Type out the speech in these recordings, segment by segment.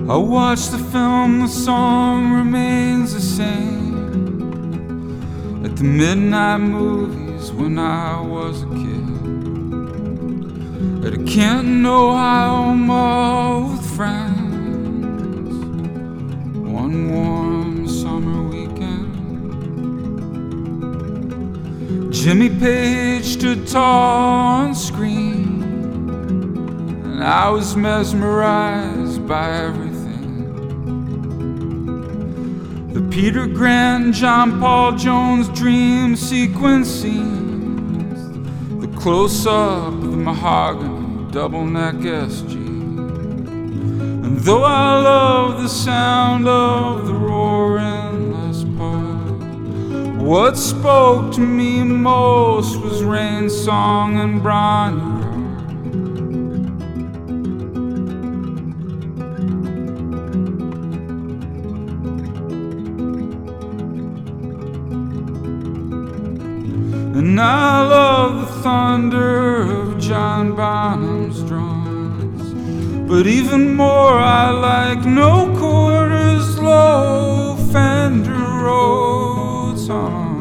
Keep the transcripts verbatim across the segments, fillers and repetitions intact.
I watched the film, the song remains the same. At the midnight movies when I was a kid, at a Canton, Ohio mall with friends, one warm summer weekend. Jimmy Page stood tall on screen, and I was mesmerized by everything. The Peter Grant, John Paul Jones dream sequence scenes, the close-up of the mahogany double-neck S G. And though I love the sound of the roaring Les Paul, what spoke to me most was Rain's song and Bronny Roar. And I love the thunder of John Bonham's drums, but even more I like no quarters low Fender Rhodes hum.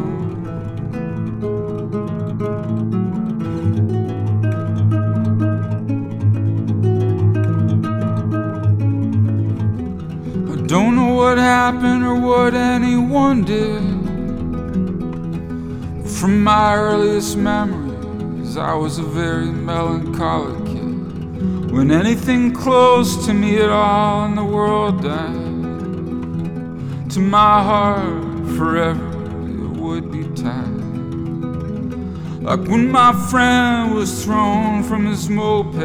I don't know what happened or what anyone did. From my earliest memories, I was a very melancholic kid. When anything close to me at all in the world died, to my heart forever it would be tied. Like when my friend was thrown from his moped,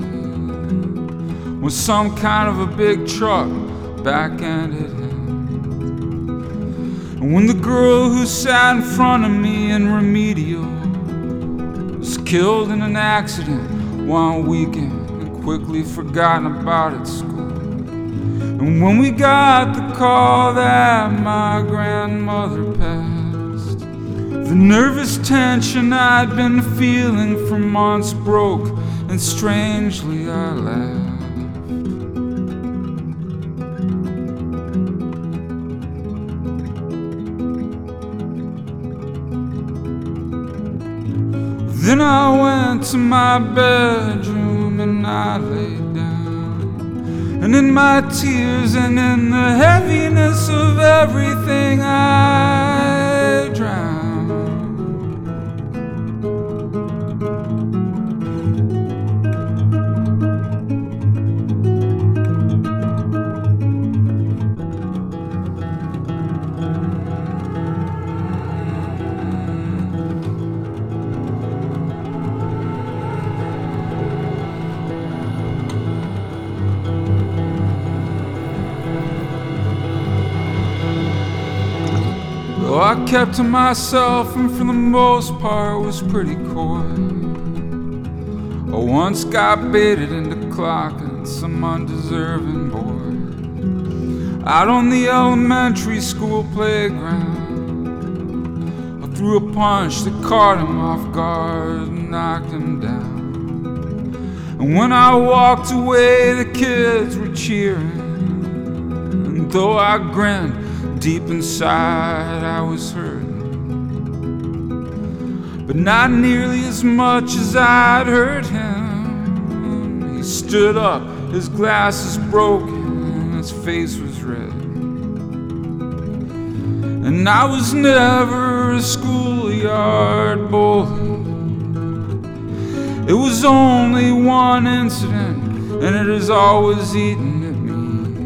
when some kind of a big truck back-ended him. And when the girl who sat in front of me in remedial was killed in an accident one weekend and quickly forgotten about at school. And when we got the call that my grandmother passed, the nervous tension I'd been feeling for months broke, and strangely I laughed. Then I went to my bedroom and I laid down, and in my tears and in the heaviness of everything I drowned. Though I kept to myself and for the most part was pretty coy, I once got baited into clocking some undeserving boy out on the elementary school playground. I threw a punch that caught him off guard and knocked him down. And when I walked away, the kids were cheering, and though I grinned, deep inside I was hurting, but not nearly as much as I'd hurt him. He stood up, his glasses broken, his face was red. And I was never a schoolyard bully. It was only one incident, and it has always eaten at me.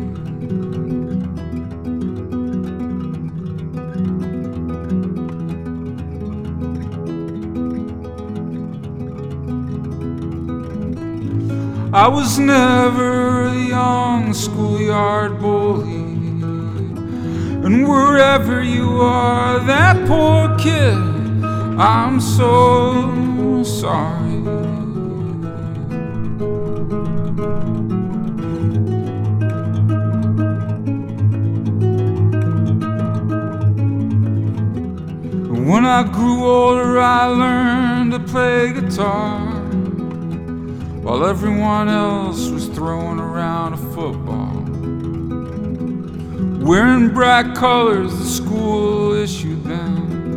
I was never a young schoolyard bully, and wherever you are, that poor kid, I'm so sorry. When I grew older, I learned to play guitar, while everyone else was throwing around a football. wearing bright colors the school issued them,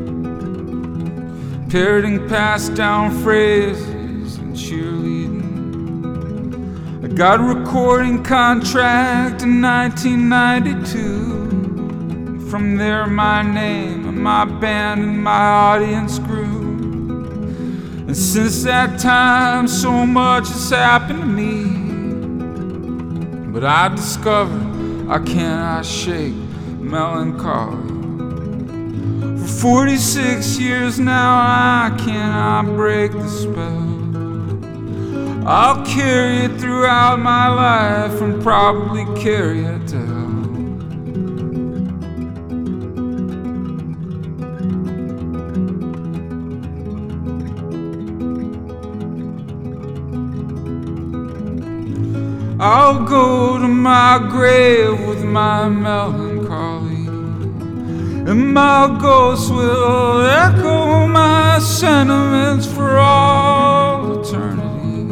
parroting passed down phrases and cheerleading. I got a recording contract in nineteen ninety-two. From there my name and my band and my audience grew. And since that time so much has happened to me, but I discovered I cannot shake melancholy. For forty-six years now I cannot break the spell. I'll carry it throughout my life and probably carry it to hell. I'll go to my grave with my melancholy, and my ghost will echo my sentiments for all eternity.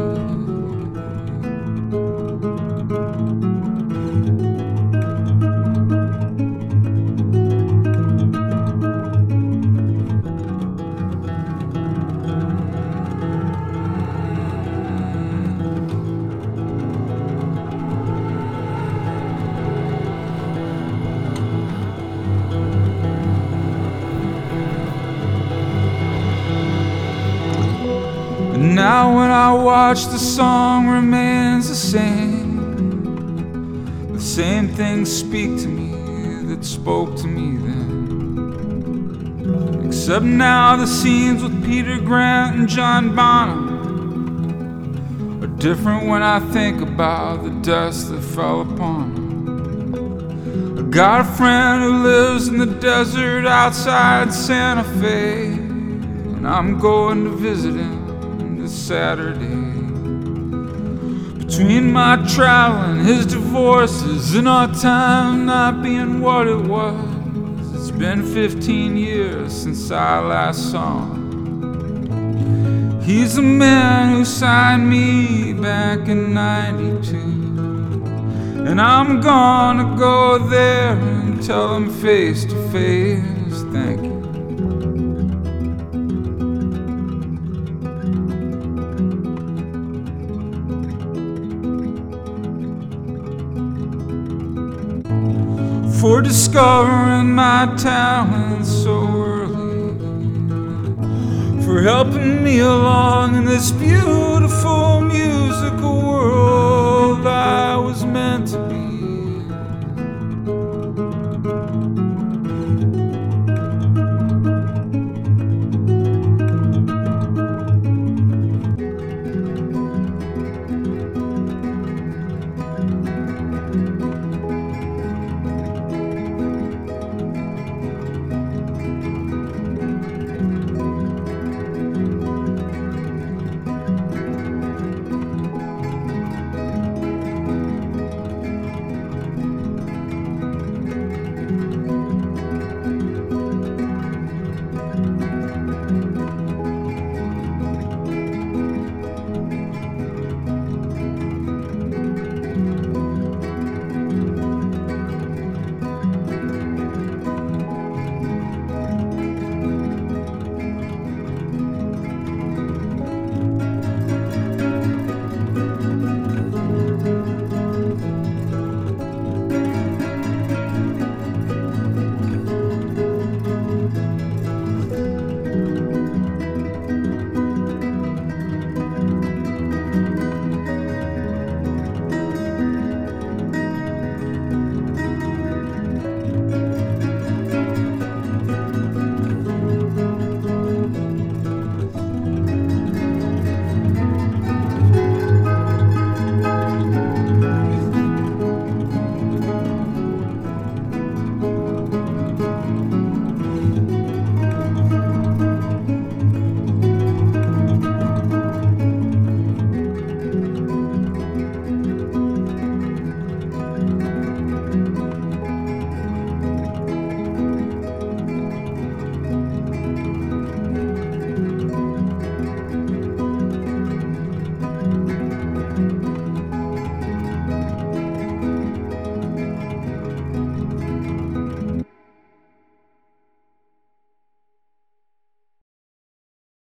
Now when I watch, the song remains the same. The same things speak to me that spoke to me then. Except now the scenes with Peter Grant and John Bonham are different when I think about the dust that fell upon them. I got a friend who lives in the desert outside Santa Fe, and I'm going to visit him Saturday. Between my traveling, his divorces, and our time not being what it was, it's been fifteen years since I last saw him. He's the man who signed me back in ninety-two, and I'm gonna go there and tell him face to face, thank you. For discovering my talent so early, for helping me along in this beautiful musical world I was meant to be.